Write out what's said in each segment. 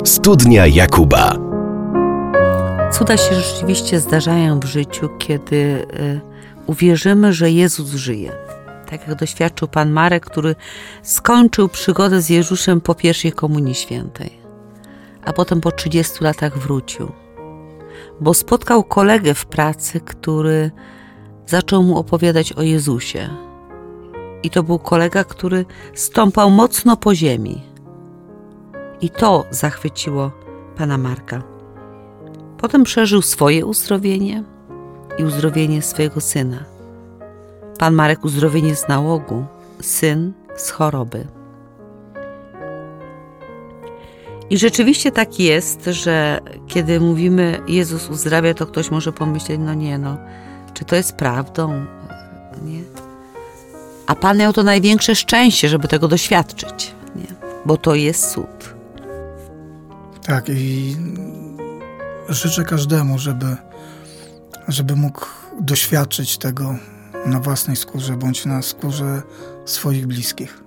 Studnia Jakuba. Cuda się rzeczywiście zdarzają w życiu, kiedy uwierzymy, że Jezus żyje. Tak jak doświadczył Pan Marek, który skończył przygodę z Jezusem po pierwszej Komunii Świętej, a potem po 30 latach wrócił, bo spotkał kolegę w pracy, który zaczął mu opowiadać o Jezusie. I to był kolega, który stąpał mocno po ziemi. I to zachwyciło Pana Marka. Potem przeżył swoje uzdrowienie i uzdrowienie swojego syna. Pan Marek uzdrowienie z nałogu, syn z choroby. I rzeczywiście tak jest, że kiedy mówimy Jezus uzdrawia, to ktoś może pomyśleć, czy to jest prawdą? Nie? A Pan miał to największe szczęście, żeby tego doświadczyć, nie? Bo to jest cud. Tak, i życzę każdemu, żeby mógł doświadczyć tego na własnej skórze, bądź na skórze swoich bliskich.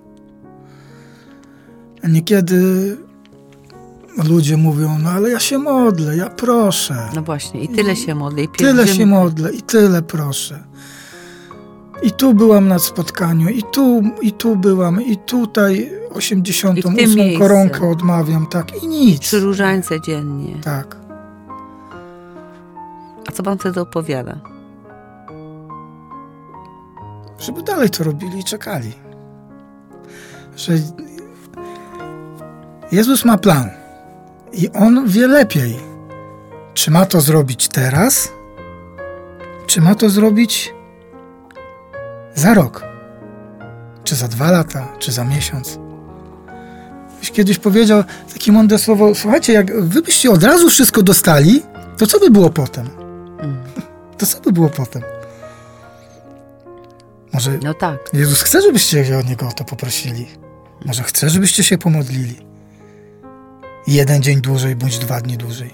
Niekiedy ludzie mówią, ale ja się modlę, ja proszę. No właśnie, i tyle się modlę. Tyle się modlę i tyle proszę. I tu byłam na spotkaniu, i tu byłam, i tutaj 88 koronkę odmawiam, tak, i nic. 3 różańce dziennie. Tak. A co Pan wtedy opowiada? Żeby dalej to robili i czekali. Że Jezus ma plan i On wie lepiej, czy ma to zrobić teraz, czy ma to zrobić za rok, czy za 2 lata, czy za miesiąc. Ktoś kiedyś powiedział takie mądre słowo, słuchajcie, jak wy byście od razu wszystko dostali, to co by było potem? To co by było potem? Może tak. Jezus chce, żebyście od Niego o to poprosili. Może chce, żebyście się pomodlili. 1 dzień dłużej, bądź 2 dni dłużej.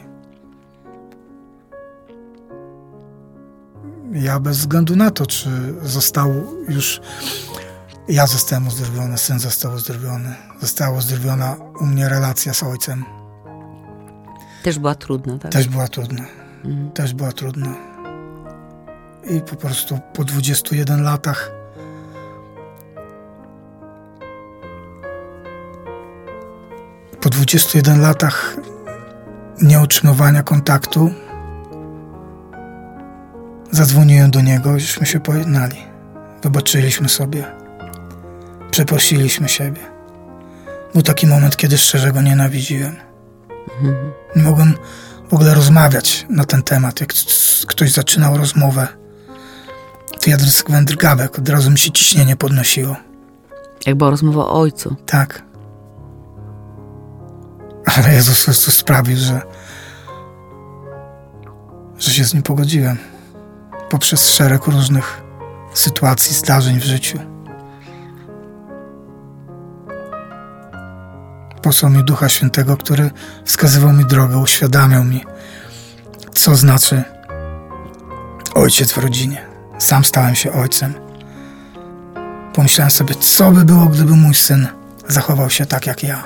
Ja bez względu na to, czy ja zostałem uzdrowiony, syn został uzdrowiony. Została uzdrowiona u mnie relacja z ojcem. Też była trudna, tak? Też była trudna. I po prostu po 21 latach nieutrzymywania kontaktu zadzwoniłem do niego, żeśmy się pojednali. Wybaczyliśmy sobie. Przeprosiliśmy siebie. Był taki moment, kiedy szczerze go nienawidziłem. Nie mogłem w ogóle rozmawiać na ten temat. Jak ktoś zaczynał rozmowę, to ja drskowałem drgawek, od razu mi się ciśnienie podnosiło. Jak była rozmowa o ojcu. Tak. Ale Jezus Chrystus sprawił, że się z nim pogodziłem. Poprzez szereg różnych sytuacji, zdarzeń w życiu. Posłał mi Ducha Świętego, który wskazywał mi drogę, uświadamiał mi, co znaczy ojciec w rodzinie. Sam stałem się ojcem. Pomyślałem sobie, co by było, gdyby mój syn zachował się tak jak ja.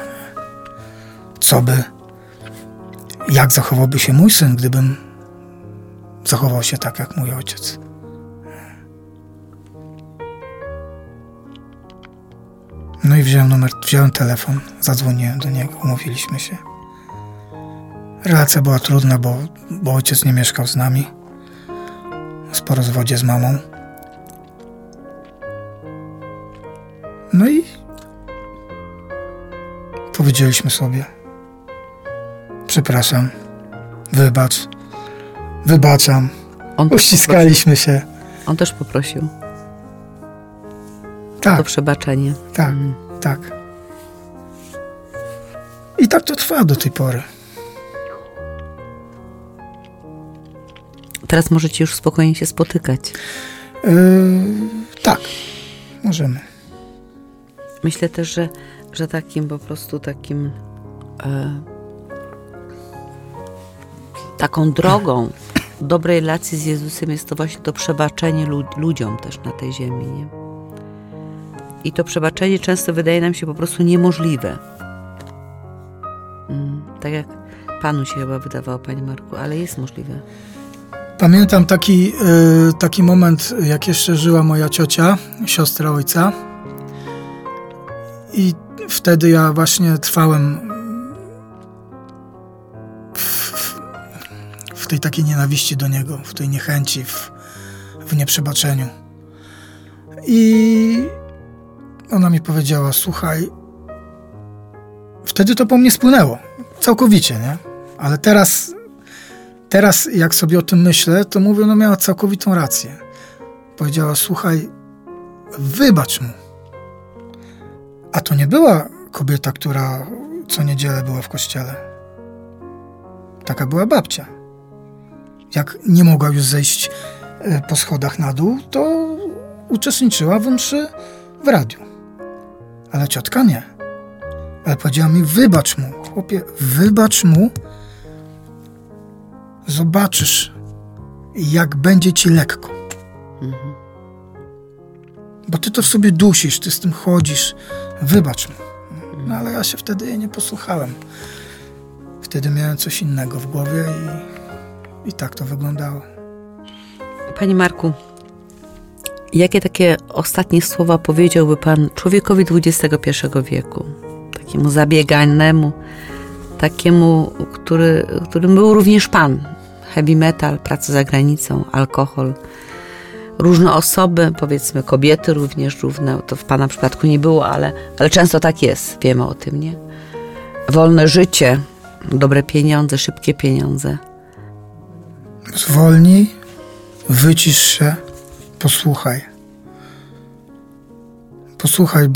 Jak zachowałby się mój syn, gdybym zachował się tak jak mój ojciec. No i wziąłem telefon, zadzwoniłem do niego, umówiliśmy się. Relacja była trudna, bo ojciec nie mieszkał z nami. Jest po rozwodzie z mamą. No i powiedzieliśmy sobie: przepraszam, wybacz, wybaczam. Uściskaliśmy się. On też poprosił. Tak. To przebaczenie. Tak, tak. I tak to trwa do tej pory. Teraz możecie już spokojnie się spotykać. Tak, możemy. Myślę też, że taką drogą dobrej relacji z Jezusem jest to właśnie to przebaczenie ludziom też na tej ziemi, nie? I to przebaczenie często wydaje nam się po prostu niemożliwe. Tak jak Panu się chyba wydawało, Panie Marku, ale jest możliwe. Pamiętam taki moment, jak jeszcze żyła moja ciocia, siostra ojca. I wtedy ja właśnie trwałem w tej takiej nienawiści do niego, w tej niechęci, w nieprzebaczeniu. I ona mi powiedziała, słuchaj, wtedy to po mnie spłynęło, całkowicie, nie? Ale teraz jak sobie o tym myślę, to mówię, no miała całkowitą rację. Powiedziała, słuchaj, wybacz mu. A to nie była kobieta, która co niedzielę była w kościele. Taka była babcia. Jak nie mogła już zejść po schodach na dół, to uczestniczyła w mszy w radiu. Ale ciotka nie. Ale powiedziała mi, wybacz mu, chłopie, wybacz mu. Zobaczysz, jak będzie ci lekko. Bo ty to w sobie dusisz, ty z tym chodzisz. Wybacz mu. No ale ja się wtedy jej nie posłuchałem. Wtedy miałem coś innego w głowie i tak to wyglądało. Panie Marku, jakie takie ostatnie słowa powiedziałby Pan człowiekowi XXI wieku? Takiemu zabieganemu, takiemu, którym był również Pan. Heavy metal, praca za granicą, alkohol, różne osoby, powiedzmy kobiety również równe, to w Pana przypadku nie było, ale często tak jest, wiemy o tym, nie? Wolne życie, dobre pieniądze, szybkie pieniądze. Zwolnij, wycisz się, posłuchaj. Posłuchaj,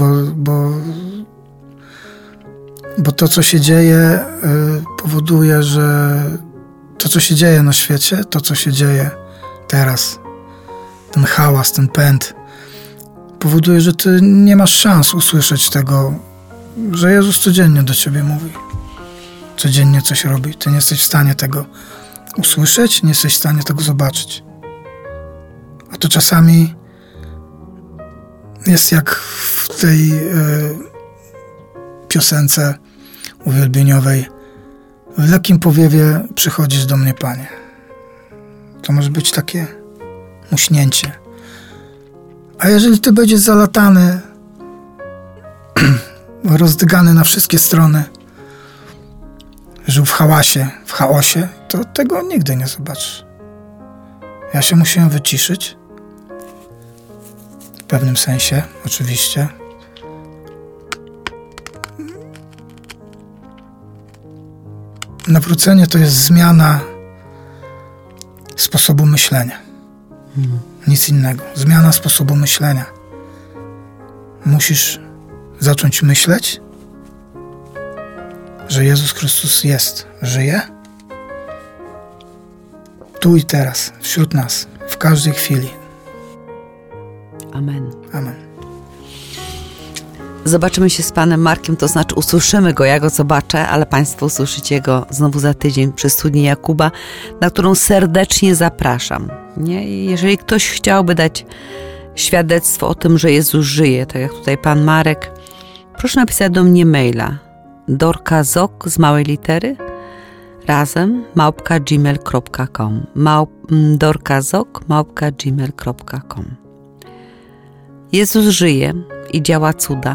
bo to, co się dzieje, powoduje, że to, co się dzieje na świecie, to, co się dzieje teraz, ten hałas, ten pęd, powoduje, że ty nie masz szans usłyszeć tego, że Jezus codziennie do ciebie mówi. Codziennie coś robi. Ty nie jesteś w stanie tego usłyszeć, nie jesteś w stanie tego zobaczyć. A to czasami jest jak w tej piosence uwielbieniowej. W lekkim powiewie przychodzisz do mnie, Panie. To może być takie muśnięcie. A jeżeli ty będziesz zalatany, rozdygany na wszystkie strony, żył w hałasie, w chaosie, to tego nigdy nie zobaczysz. Ja się musiałem wyciszyć. W pewnym sensie, oczywiście. Nawrócenie to jest zmiana sposobu myślenia. Nic innego. Zmiana sposobu myślenia. Musisz zacząć myśleć, że Jezus Chrystus jest, żyje tu i teraz, wśród nas, w każdej chwili. Amen. Amen. Zobaczymy się z Panem Markiem, to znaczy usłyszymy Go, ja Go zobaczę, ale Państwo usłyszycie Go znowu za tydzień przy studni Jakuba, na którą serdecznie zapraszam. Nie? I jeżeli ktoś chciałby dać świadectwo o tym, że Jezus żyje, tak jak tutaj Pan Marek, proszę napisać do mnie maila dorkazok z małej litery razem @gmail.com dorkazok@gmail.com. Jezus żyje i działa cuda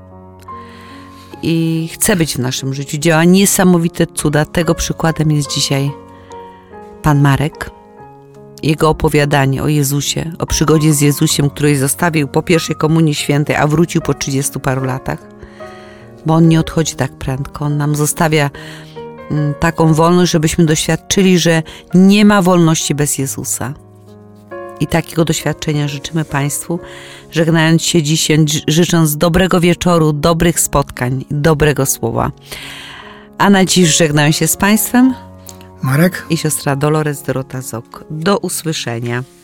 i chce być w naszym życiu. Działa niesamowite cuda. Tego przykładem jest dzisiaj Pan Marek. Jego opowiadanie o Jezusie, o przygodzie z Jezusiem, której zostawił po pierwszej komunii świętej, a wrócił po 30 paru latach. Bo On nie odchodzi tak prędko. On nam zostawia taką wolność, żebyśmy doświadczyli, że nie ma wolności bez Jezusa. I takiego doświadczenia życzymy Państwu, żegnając się dzisiaj, życząc dobrego wieczoru, dobrych spotkań, dobrego słowa. A na dziś żegnają się z Państwem Marek i siostra Dolores Dorota Zok. Do usłyszenia.